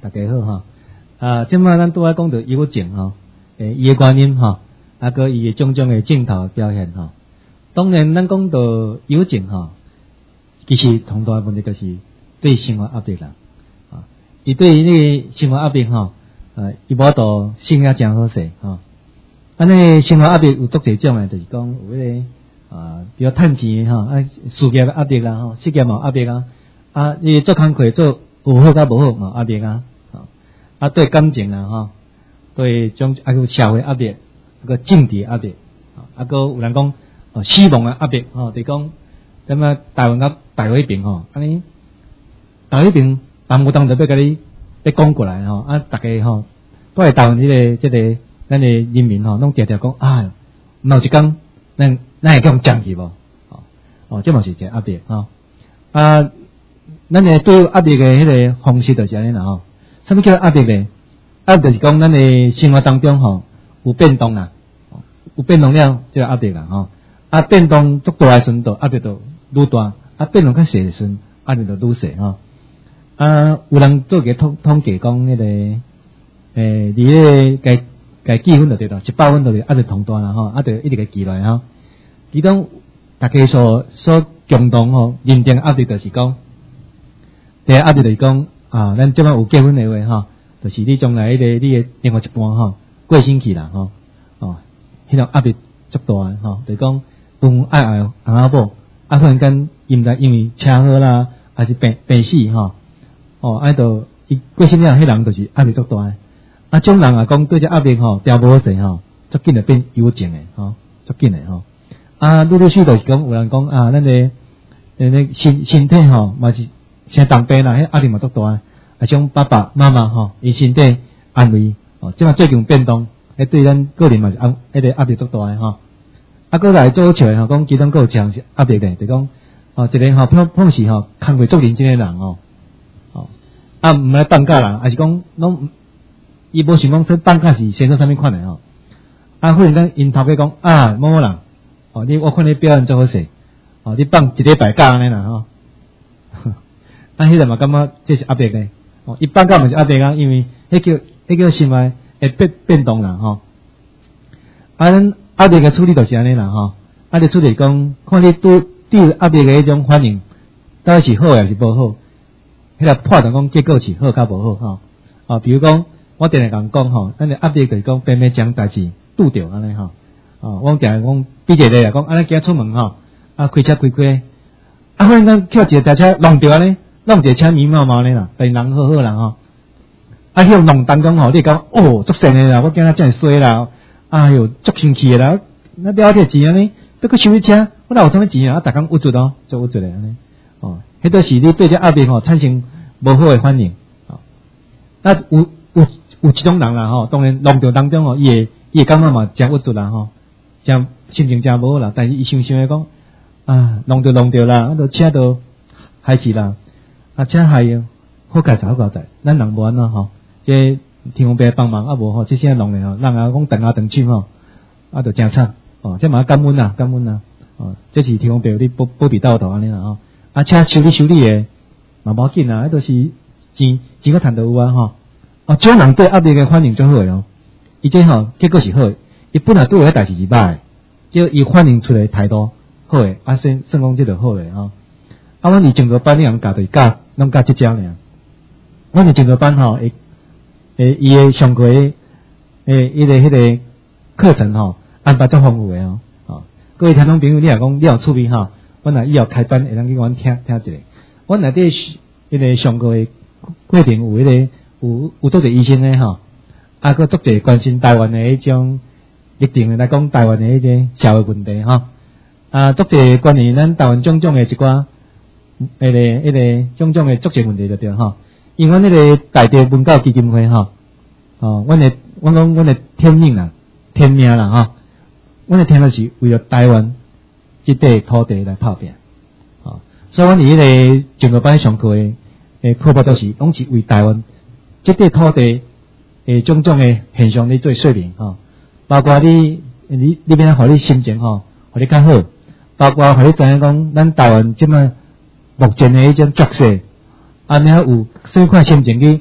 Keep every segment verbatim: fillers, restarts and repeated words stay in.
大家好哈。啊，即摆咱拄仔讲到忧郁症吼，诶，伊诶原因吼，啊个伊诶种种诶镜头表现吼。当然，咱讲到忧郁症吼，其实同大问题就是对生活压力啦。啊，伊对迄个生活压力吼，呃，伊无度性也真好势吼。安尼生活压力有足侪种诶，就是讲有迄个啊，比如趁钱诶吼，啊，事业诶压力啦吼，事业嘛压力啊，啊，你做工课做有好甲无好嘛压力啊。啊，对感情啊，吼，对种啊个社会压力，个政治压力，啊个有人讲哦死亡诶压力，吼，就讲咁啊台湾甲大和平吼，安尼大和平，但无当就要甲你要讲过来吼，啊大家吼，都系台湾即个即个咱诶人民吼，拢常常讲啊，某一工咱咱会讲降去无，哦哦，这嘛是一个压力吼，啊，咱诶对压力诶迄个方式就是安尼啦吼。什么叫压力呢？压力就是讲咱的生活当中吼有变动啦，有变动了就压力啦吼。啊变动足大的时阵，压力就愈大；啊变动较小的时阵，压力就愈小吼。啊有人做个统统计讲迄、那个诶，伫迄个该该记分就对啦，一百分就压力同大啦吼，啊就一直个记落来吼。其中大家所所共同吼认定压力就是讲，第一压力就是讲。啊，咱即摆有结婚的话吼，就是你将来迄、那个你的另外一半吼过身去啦吼，哦，迄种压力足大的吼，就是讲分爱爱翁仔某，啊忽然间因在因为车祸啦，还是病病死吼，哦，啊就伊过身了，迄人就是压力足大的，啊种人啊讲对这压力吼调无好势吼，足紧就变忧郁症的吼，足紧的吼，啊陆陆续就是讲有人讲啊，咱个诶那身身体吼嘛是。现当兵啦，迄压力嘛足大，啊种爸爸妈妈吼，伊身体安慰，哦，即嘛最近变动，迄对咱个人嘛是安，迄个压力足大诶吼。啊，过来做笑诶吼，讲其中佫有一项是压力诶，就讲哦，一个吼碰碰是吼，工作足认真诶人吼，哦，啊毋来放假啦，还是讲拢伊无想讲说放假是先做啥物款诶吼。啊，忽然间因头家讲啊，某某人，哦，你我看你表现足好势，哦，你放一礼拜假安尼啦吼。啊，迄个嘛感觉这是压力诶，哦，一般讲嘛是压力啊，因为迄叫迄叫心态会变变动啦，吼。啊，咱压力诶处理就是安尼啦，吼。压力处理讲，看你对对压力诶迄种反应，到底是好还是无好？迄个判断讲结果是好甲无好，吼。啊，比如讲，我定定讲讲吼，咱诶压力就是讲偏偏将代志拄着安尼吼。啊，我定定讲比一个啊，讲安尼今日出门吼，啊开车开开，啊忽然间叫一个台车弄着安尼。弄一个车迷毛毛呢啦，但人好好啦吼。啊，迄弄当中吼，你讲哦，足神诶啦，我今仔真衰啦，哎哟，足生气诶啦，那了这钱安尼，要去收你车，我哪有啥物钱啊？啊，逐工郁卒哦，足郁卒诶安尼。哦，迄都是你对这压力吼产生无好诶反应。哦，那有有有一种人啦吼，当然弄着当中吼，伊会伊会感觉嘛真郁卒啦吼，真心情真无好啦，但是伊想想诶讲，啊，弄着弄着啦，啊，都车都害去啦。啊，车害哟，好佳哉好佳哉，咱人无安怎吼，这天公伯帮忙啊无吼，这些弄诶吼，人啊讲等啊等去吼，啊就真惨哦，这嘛感恩啦感恩啦，哦，这是天公伯你保保庇到头安尼啦吼，啊车修理修理诶，嘛无要紧啦，迄都是钱钱个赚到有啊吼，啊种人对压力诶反应最好诶哦，伊这吼结果是好诶，伊本来对迄代志是歹，就伊反应出来态度好诶，啊算算讲这就好诶吼。啊，阮伫整个班里人教就是教，拢教即招尔。阮伫整个班吼，会诶，伊诶上课诶，诶，伊个迄个课程吼，安排足丰富诶哦。哦，各位听众朋友，你若讲你有趣味吼，阮若以后开班会当去阮听听一下。阮内底迄个上课诶过程有迄个有有做者医生诶吼，啊，佮做者关心台湾诶迄种一定诶来讲台湾诶迄个社会问题吼，啊，做者关于咱台湾种种诶一寡。迄个、迄个种种诶足些问题就对吼，因为阮迄个大地文教基金会吼，哦，阮诶，阮讲阮诶天命啦，天命啦吼，阮诶天命是为了台湾即块土地来打拼，哦，所以阮伫迄个整个班上课诶诶课表都是拢是为台湾即块土地诶种种诶现象咧做说明吼，包括你你你变互你心情吼，互你较好，包括互你知影讲咱台湾即摆。目前的迄种局势，安尼有什么款心情去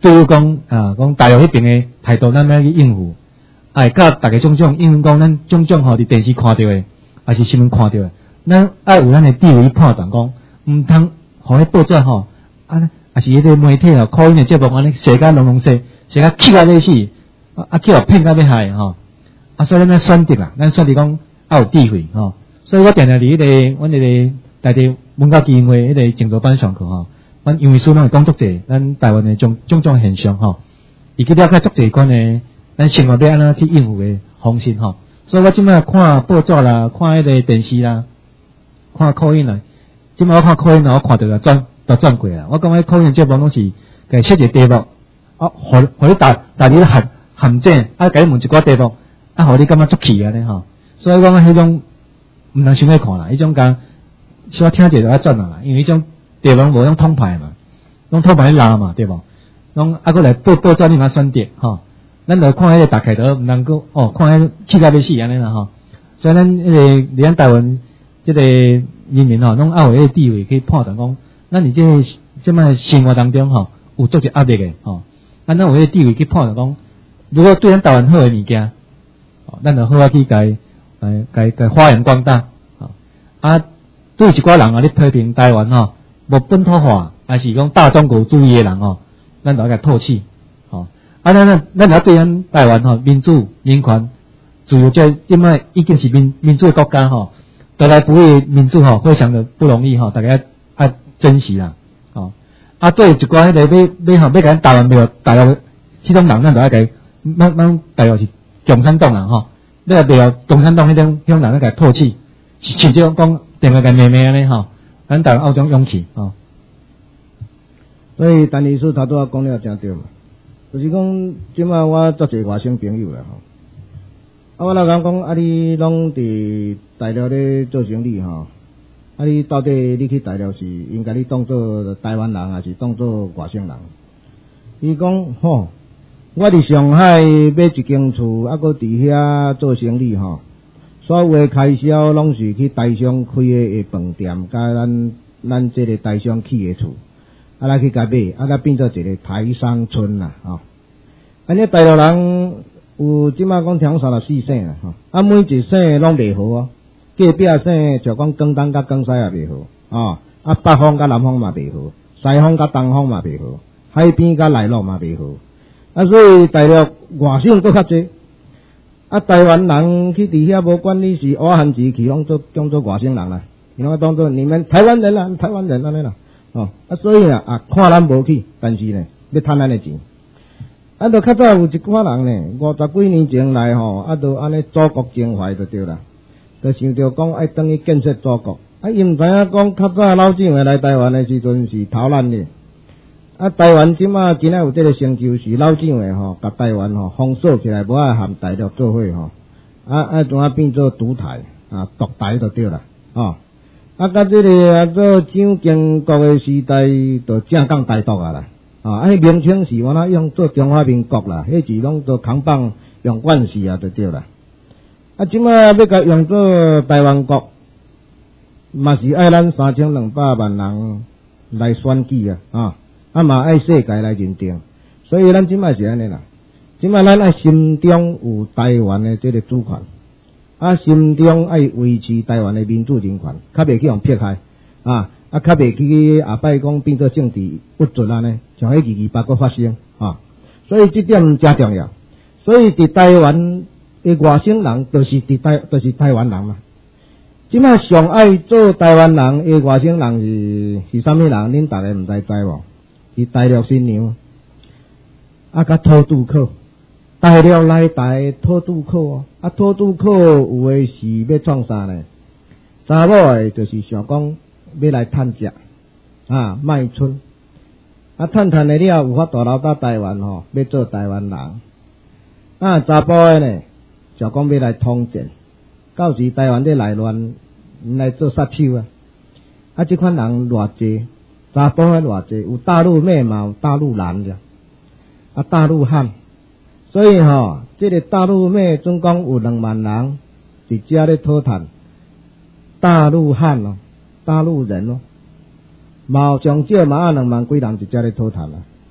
对于讲啊，讲大陆迄边诶态度，咱要去应付。哎，甲大家种种，因为讲咱种种吼伫电视看到诶，还是新闻看到诶，咱爱有咱诶地位判断讲，毋通互迄报纸吼，啊，还是迄个媒体吼，口音诶节目安尼写甲隆隆说，写甲气甲要死，啊啊，叫骗甲要害吼，啊，所以咱要选择啦，咱选择讲要有智慧吼，所以我定定伫迄个，阮迄个内地文教基金会迄个静坐班上课吼，阮因为书拢会讲足济，咱台湾诶种种种现象吼，伊去了解足济款诶。咱生活要安怎去应付的方式吼，所以我即摆看报纸啦，看迄个电视啦，看口音啦，即摆我看口音啦，我看到就转就转过啦。我感觉口音节目拢是给设一个题目，啊，互互你答答你含含正，啊，给你问一寡题目，啊，互你感觉足气安尼吼。所以我讲迄种毋通想要看啦，迄种讲小听者就要转啦，因为迄种题目无用通牌嘛，用通牌拉嘛，对无？拢啊，过来报报纸你嘛选择吼。咱就看迄个大概都毋能够哦，看迄气甲要死安尼啦吼。所以咱迄个伫咱台湾即个人民吼，拢要有迄个地位去判断讲，咱伫即个即摆生活当中吼，有足侪压力诶吼。咱有迄个地位去判断讲，如果对咱台湾好诶物件，哦，咱就好啊去甲呃甲甲发扬光大。吼。啊，对一寡人啊，咧批评台湾吼，无本土化，还是讲大中国主义诶人吼，咱就要甲唾弃。啊，咱咱咱要对咱台湾吼民主、人权、自由，这即摆已经是民民主的国家吼，得来不易民主吼，非常的不容易吼，大家要珍惜啦，吼。啊，对一寡迄个要要吼要甲咱台湾庙大陆迄种人，咱就要甲咱咱大陆是共产党人吼，要袂晓共产党迄种迄种人，咱甲唾弃，是就讲定个甲骂骂安尼吼，咱台湾有种勇气吼。 所以陈律师头拄仔讲了真对嘛。就是讲，即摆我足侪外省朋友啦吼，啊，我老讲讲，啊，你拢伫大陆咧做生意吼，啊，你到底你去大陆是应该你当做台湾人，还是当做外省人？伊讲吼，我伫上海买一间厝，啊，搁伫遐做生意吼，所有诶开销拢是去台商开诶饭店，甲咱咱即个台商起诶厝。啊，来去甲买，啊，来变做一个台商村啦，吼、哦。安尼大陆人有即摆讲听三十四省啦，吼、哦。啊，每一省拢袂好啊，隔壁省就讲广东甲广西也袂好，哦。啊，北方甲南方嘛袂好，西方甲东方嘛袂好，海边甲内陆嘛袂好。啊，所以大陆外省搁较济。啊，台湾人去伫遐无管你是乌汉字去，拢做叫做外省人啦，因为当做你们台湾人啦，台湾人安尼啦。哦，啊，所以啊，啊，看咱无去，但是呢，要趁咱的钱。啊，就较早有一寡人呢，五十几年前来吼，啊，就安尼祖国情怀就对啦，就想着讲爱等于建设祖国。啊，伊毋知影讲较早老政府来台湾的时阵是逃难的。啊，台湾即马今仔有这个成就是老政府吼，甲台湾吼封锁起来，无爱含大陆做伙吼，啊啊，怎啊变做独台啊，独台就对啦，哦。啊，甲这个啊做蒋经国的时代，就正讲台独啊啦，啊，迄名称是我那用做中华民国啦，迄是拢做扛棒用惯势啊，就对啦。啊，即摆要甲用做台湾国，嘛是爱咱三千两百万人来选举啊，啊，啊嘛爱世界来认定，所以咱即摆是安尼啦。即摆咱爱心中有台湾的这个主权。啊，心中爱维持台湾的民主人权，较袂去用撇开啊，啊，较袂去下摆讲变做政治不准安尼，像迄二二八个发生啊，所以这点真重要。所以伫台湾的外省人，就是伫台，就是台湾人嘛。即摆上爱做台湾人的外省人是是啥物人？恁大家毋知知无？是大陆新娘，啊，甲土著客。大陆来台土著客哦，啊土著客有诶是要创啥呢？查某诶就是想讲要来趁食啊卖春，啊趁趁诶了有法度留到台湾吼，要做台湾人。啊查甫诶呢，就讲要来统战，到时台湾咧内乱来做杀手啊！啊即款人偌济，查甫诶偌济，有大陆妹嘛，有大陆男的，啊大陆汉。所以吼，这个大陆妹总共有两万人伫遮咧讨趁，大陆汉哦，大陆人哦，嘛有上少嘛啊两万几人伫遮咧讨趁啊。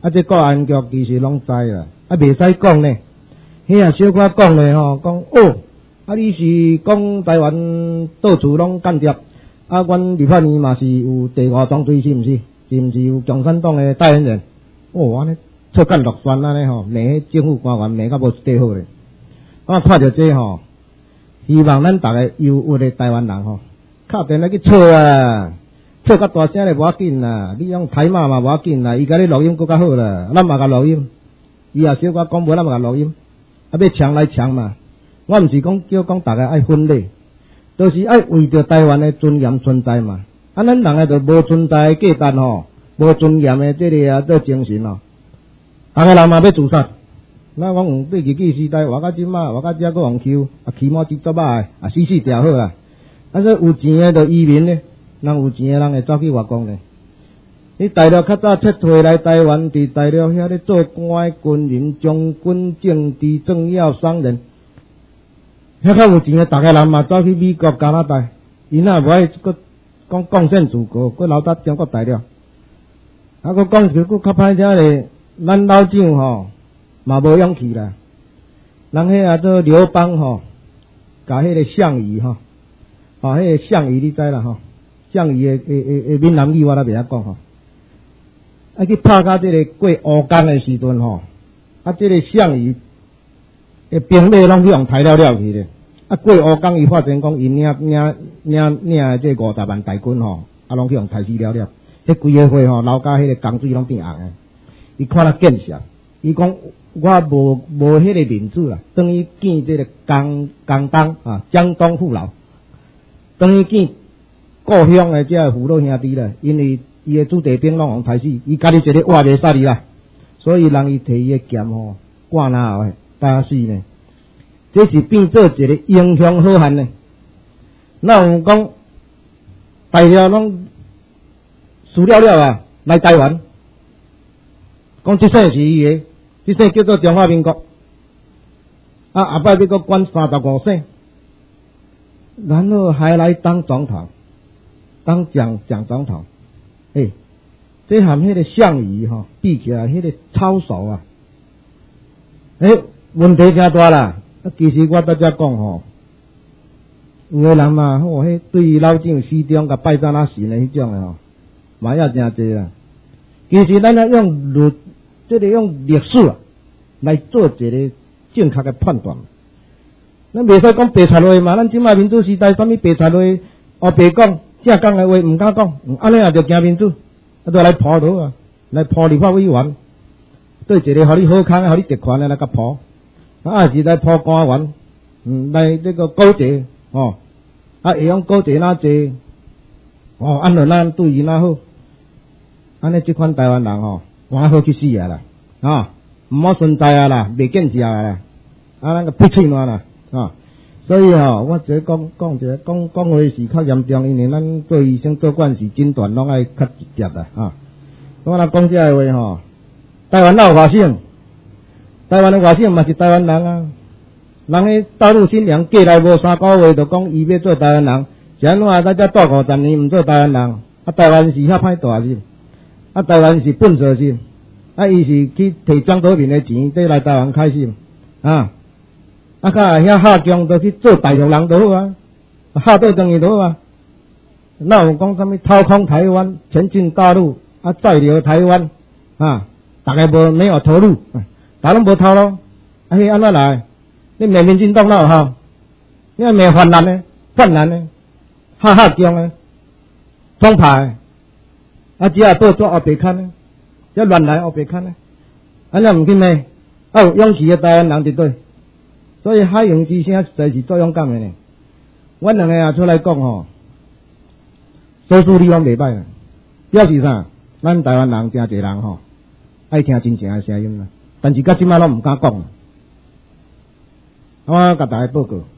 啊，这国安局其实拢知啦，啊，袂使讲呢。迄啊，小可讲咧吼，讲哦，啊，你是讲台湾到处拢间谍，啊，阮立法院嘛是有第五种罪，是毋是？是毋是有共产党诶代言人？哦，安尼错干落选安尼吼，骂迄政府官员骂甲无一块好咧。我看着这吼，希望咱逐个忧郁诶台湾人吼，敲电话去错啊，错较大声咧无要紧啦，你用台骂嘛无要紧啦，伊甲你录音搁较好啦，咱嘛甲录音，伊也小可讲无，咱嘛甲录音。啊，要抢来抢嘛！我毋是讲叫讲大家爱分裂，都、就是爱为着台湾的尊严存在嘛。啊，咱人诶就无存在的价值吼，无尊严的这个啊，做精神哦。大家人嘛要自杀，咱讲用对日记时代，活到即马，活到遮个用抽，啊，起码只做歹，啊，死死掉好啦。啊，说有钱的就移民呢，人有钱的人会走去外国呢。你大陆较早撤退来台湾，伫大陆遐咧做官的军人、将军、政治政要、商人，遐较有钱的，逐个人嘛走去美国、加拿大，因那无爱搁讲贡献祖国，搁留在中国大陆。啊，搁讲句搁较歹听咧，咱老蒋吼嘛无勇气啦。人迄啊做刘邦吼，甲迄个项羽吼，吼迄个项羽你知啦吼，项羽的诶诶诶闽南语我都袂晓讲吼。啊，去拍到这个过乌江的时阵吼，啊，这个项羽的兵马拢去用抬了了去咧。啊，过乌江伊发现讲，伊领领领领这五十万大军吼，啊，拢去用抬死了了。这规个会吼，流甲迄个江水拢变红诶。伊看了见识，伊讲我无无迄个面子啦，等于见这个江江东啊，江东父老，等于见故乡的这父老兄弟啦，因为。伊诶子弟兵拢互抬死，伊家己一个活袂杀哩啦，所以人伊摕伊诶剑吼挂那后打死呢，这是变做一个英雄好汉呢。那有讲大陆拢输了了啊，来台湾，讲这生是伊诶，这生叫做中华民国，啊后摆要阁管三十五省，然后还来当总统，当蒋蒋总统。诶、欸，这含迄个项羽吼比起来，迄、那个操守啊，诶、欸，问题真大啦。啊，其实我在遮讲吼，有个人嘛，吼、哦，迄对于老蒋始终甲拜占啊神的迄种的吼，嘛也真济啦。其实咱要用历，这个用历史啊来做一个正确的判断。咱袂使讲白贼话嘛，咱即卖民主时代，啥物白贼话，黑白讲。正讲的话唔敢讲，安尼也着惊民主，啊，都来破倒啊，来破立法委员，对一个互你好康、互你特权的来甲破，啊，是来破官员，嗯，来这个勾结，哦，啊，会用勾结哪济，哦，安尼咱对伊哪好，安尼即款台湾人吼，我好去死啊啦，啊，唔好存在啊啦，袂见识啊啦，啊，咱个闭嘴嘛啦，啊。所以吼，我只讲讲一个讲讲话是较严重，因为咱做医生做惯是诊断拢爱较直接啦啊。我若讲这个话吼，台湾哪有外省？台湾的外省嘛是台湾人啊。人迄大陆新娘嫁来无三个月，就讲伊要做台湾人，是安怎在遮住五十年毋做台湾人？啊，台湾是遐歹大是？啊，台湾是笨蛇是？啊，伊是去摕江泽民的钱，缀来台湾开始啊。啊，甲遐下江都去做大陆人都好啊，下倒等于都好啊。那有讲啥物掏空台湾，前进大陆，啊，再留台湾啊，大概无没有投入，大拢无偷咯。啊，迄安怎来？你骂民进党哪有效？你骂泛蓝呢？泛蓝呢？下下江呢？中派，啊，只要倒做黑白看呢？只乱来黑白看呢？安尼毋紧呢？啊，有勇气的台湾人伫对。所以海洋之声实在是最勇敢的呢。阮两个也出来讲吼，说书理拢袂歹啦。表示啥？咱台湾人真侪人吼，爱听真正的声音啦。但是到即摆拢毋敢讲。我甲大家报告。